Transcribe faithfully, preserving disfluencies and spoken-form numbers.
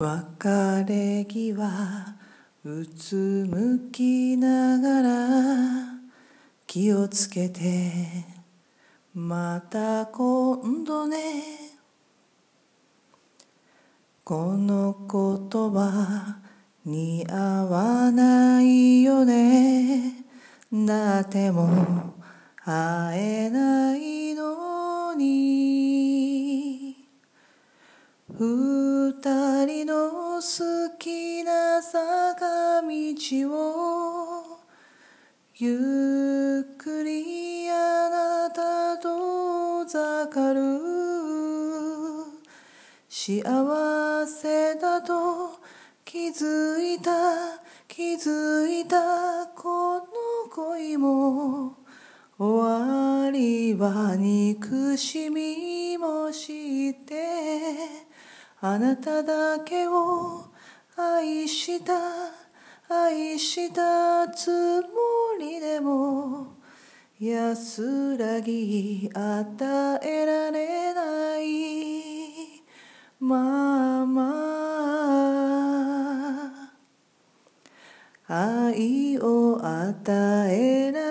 別れ際うつむきながら気をつけてまた今度ね、この言葉似合わないよね、だってもう会えないのに、二人の好きな坂道をゆっくりあなたとざる、幸せだと気づいた気づいたこの恋も終わりは憎しみもしてあなただけを愛した愛したつもりでも安らぎ与えられないまま愛を与えられない